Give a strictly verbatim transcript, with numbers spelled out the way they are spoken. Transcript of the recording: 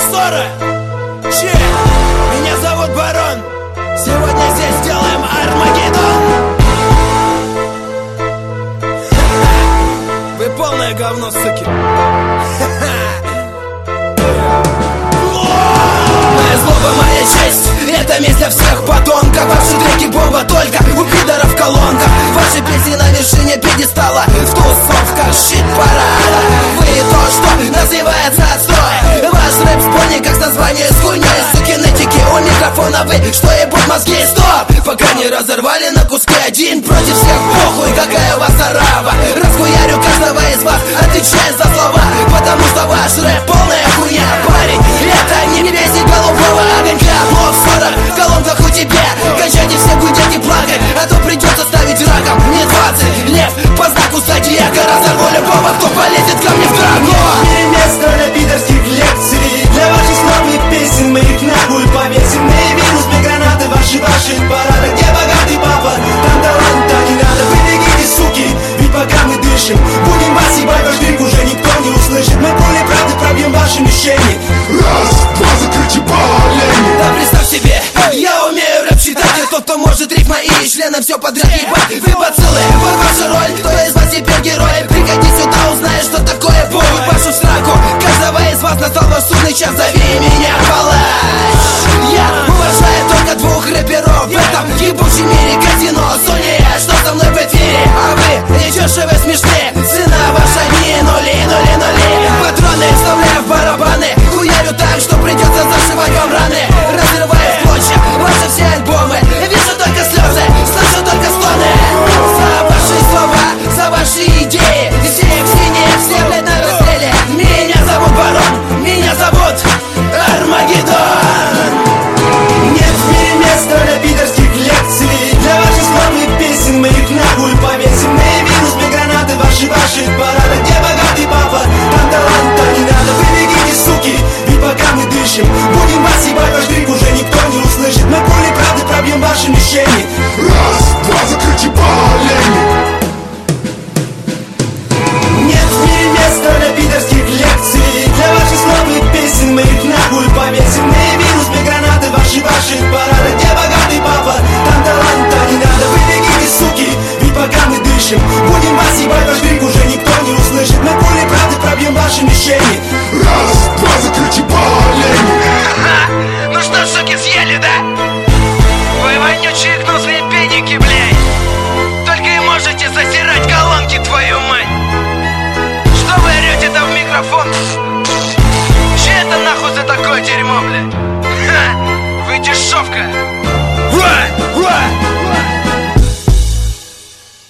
ссора. Че? Меня зовут Барон. Сегодня здесь сделаем Армагеддон. Вы полное говно, суки. Моя злоба, моя честь, это месть для всех подонков. Ваши треки бомба только у пидоров в колонках. Ваши песни на вершине пьедестала, в тусовках щит-парада. Вы то, что называется отстой. Ваш рэп сборник как название с хуйней. Сукинетики у микрофона, вы что ебут мозги? Стоп! Пока не разорвали на куски один против всех. Похуй, какая у вас орава. Расхуярю каждого из вас, отвечая за слова. Потому что ваш рэп полная хуйня, парень. Это не песни голубого огонька. Блок ссора в колонках у тебя. Кончайте все гудеть и плакать, а то придется ставить раком. Мне двадцать лев по знаку зодиака. Разорву любого, кто полезет ко мне в драку. Не место для пидорских лекций. Для ваших слов и песен мы их нахуй повесим. Мы минус две гранаты, ваши, ваши парады. Где богатый папа? Там таланта не надо. Вы бегите, суки, ведь пока мы дышим, будем вас ебать, ваш крик уже никто не услышит. Мы пули правды пробьем ваши мишени. Раз, два, закройте полени. Да представь себе, я умею рэп читать. И тот, кто может рифма и членом все подряд ебать. Вы бациллы, вот ваша роль. Кто из вас теперь герой? Приходи сюда, узнаешь, что такое боль. Вашу сраку, каждого из вас настал ваш судный час. Зови меня палач. Я уважаю только двух рэперов в этом ебучем мире. Казино, Соня, что со мной в эфире? А вы, нечешевы, смешные. Цена ваша не нули, нули, нули. Патроны вставляю в барабаны. Хуярю так, что придется зашивать вам раны. Разрываю в клочья ваши все альбомы. Вижу только слезы, слышу только стоны. За ваши слова, за ваши идеи. Все в синие, все, блядь, на расстреле. Меня зовут Барон, меня зовут Армагеддон. Нет в мире места для пидорских лекций. Для ваших слов и песен мы их нахуй повесим. Мы минус две гранаты, ваши, ваши парады. Где богатый папа? Там таланта не надо. Вы бегите, суки, ведь пока мы дышим, будем вас ебать, ваш крик уже никто не услышит. Мы пули правды пробьем ваши мишени. Раз, два, закройте полени. Нет в мире места для пидорских лекций. Для ваших слов и песен мы их нахуй повесим. Мы минус две гранаты, ваши, ваши парады. Где богатый папа? Там таланта не надо. Вы бегите, суки, ведь пока мы дышим, будем вас ебать, ваш крик уже никто не услышит. Мы пули правды пробьем ваши мишени. Раз, два, закройте полени. Ну что, суки, съели, да? Вы вонючие гнусные педики, блядь. Только и можете засирать колонки, твою мать. Что вы орете там в микрофон? Че это нахуй за такое дерьмо, блядь? Ха! Вы дешевка.